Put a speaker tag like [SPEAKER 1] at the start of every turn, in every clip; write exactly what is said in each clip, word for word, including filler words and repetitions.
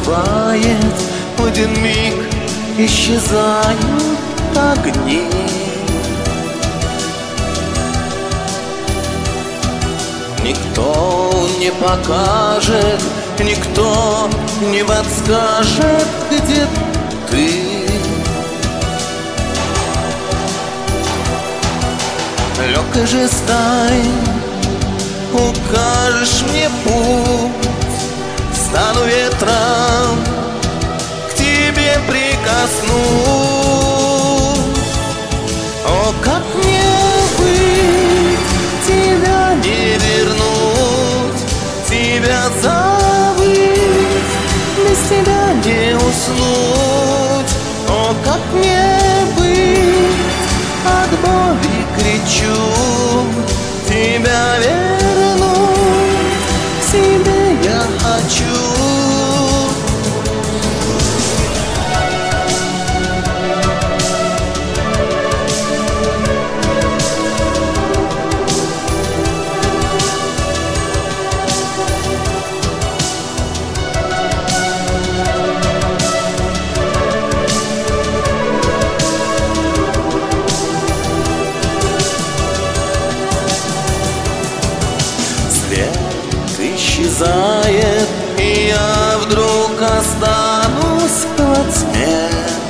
[SPEAKER 1] бывает, в один миг исчезают огни. Никто не покажет, никто не подскажет, где ты. Легкой же стай укажешь мне путь, стану ветром, к тебе прикоснусь. О, как мне быть, тебя не вернуть, тебя забыть, без тебя не уснуть. О, как мне быть, от боли кричу, тебя вернуть, к себе я хочу. Исчезает, и я вдруг останусь во тьме.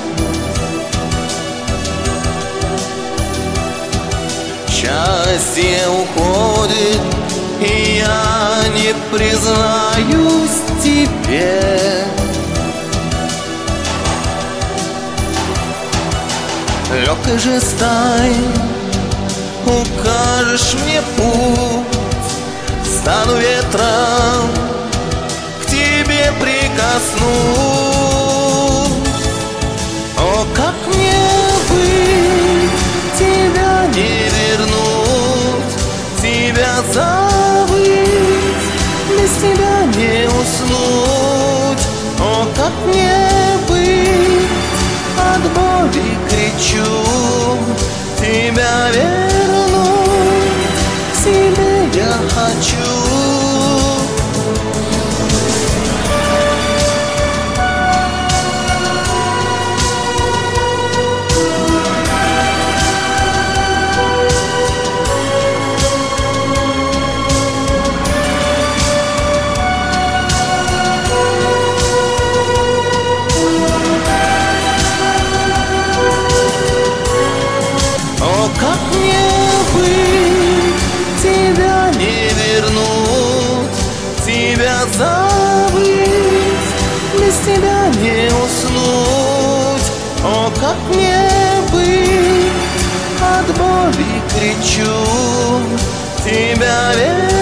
[SPEAKER 1] Счастье уходит, и я не признаюсь тебе. Легкой же стай укажешь мне путь, стану ветром, к тебе прикоснусь. О, как мне быть, тебя не вернуть, тебя забыть, без тебя не уснуть. О, как мне быть, от боли кричу, тебя вернуть, к себе я хочу. О, как мне быть, тебя не вернуть, тебя забыть, без тебя не уснуть. О, как мне быть, от боли кричу, тебя вернуть,